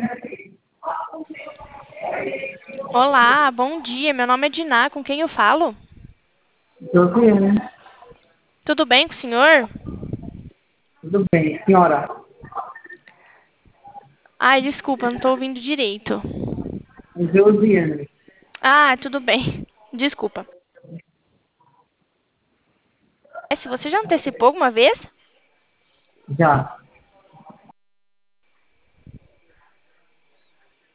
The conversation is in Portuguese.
Olá, bom dia. Meu nome é Diná. Com quem eu falo? Josiane, Tudo bem com o senhor? tudo bem, senhora? Ai, desculpa, não estou ouvindo direito. Josiane, Ah, tudo bem. Desculpa. Se você já antecipou alguma vez? já.